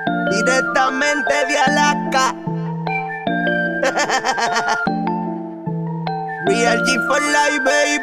Directamente de Alaska. Real G for life,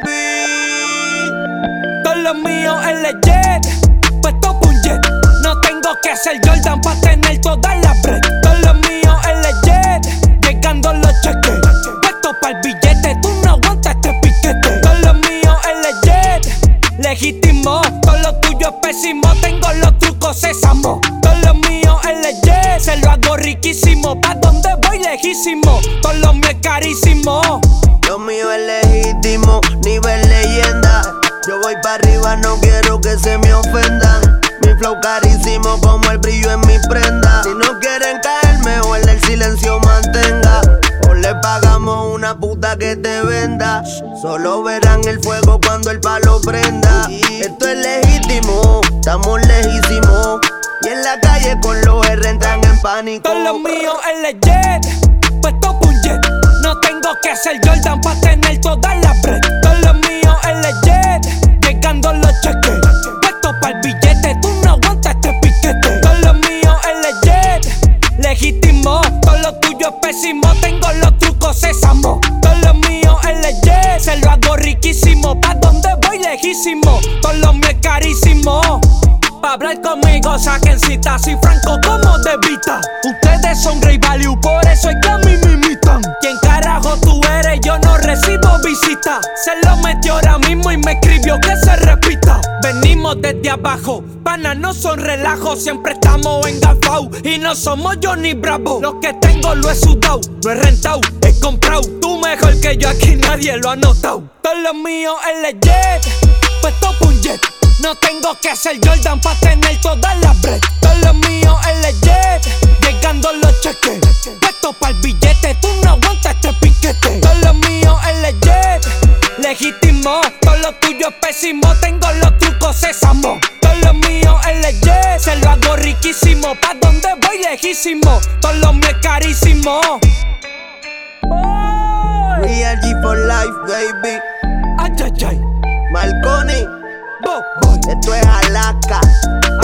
baby. Todo lo mío es legit, puesto por un jet. No tengo que ser Jordan pa' tener todas las bread. Todo lo mío es legit, llegando los cheques. Puesto pa'l billete, tú no aguantas este piquete. Todo lo mío es legit, legítimo. Todo lo tuyo es pésimo, tengo los trucos sésamo. Todo lo mío es legit, se lo hago riquísimo. Pa' donde voy lejísimo, todo lo mío es carísimo. Lo mío es legítimo, nivel leyenda. Yo voy para arriba, no quiero que se me ofendan. Mi flow carísimo como el brillo en mi prenda. Si no quieren caer, mejor el silencio mantenga. O le pagamos una puta que te venda. Solo verán el fuego cuando el palo prenda. Esto es legítimo, estamos lejísimos. Y en la calle con los R entran en pánico. Todo lo mío es legit, puesto por un jet. No tengo que ser Jordan pa' tener todas las bread. Todo lo mío es legit, llegando los cheques. Puesto pa'l billete, tú no aguantas este piquete. Todo lo mío es legit, legítimo. Todo lo tuyo es pésimo, tengo los trucos sésamo. Todo lo mío es legit, se lo hago riquísimo. Pa' donde voy lejísimo, todo lo mío es carísimo. Pa' hablar conmigo saquen cita, soy franco como De Vita. Ustedes son Grey Value, por eso es que a mí me imitan. ¿Quién carajo tú eres? Yo no recibo visita. Se lo metió ahora mismo y me escribió que se repita. Venimos desde abajo, panas no son relajos. Siempre estamos engafados y no somos Johnny Bravo. Lo que tengo lo he sudado, lo he rentado, he comprado. Tú mejor que yo, aquí nadie lo ha notado. Todo lo mío es legit, puesto por un jet. No tengo que ser Jordan pa' tener todas las bread. Todo lo mío es legit, llegando los cheques. Puesto pa'l billete, tú no aguantas este piquete. Todo lo mío es legit, legítimo. Todo lo tuyo es pésimo, tengo los trucos sésamo. Todo lo mío es legit, se lo hago riquísimo. Pa' donde voy lejísimo, todo lo mío es carísimo. Real G for life, baby. Ay, ay, ay. Marconi, Bo, boy. esto es Alaska.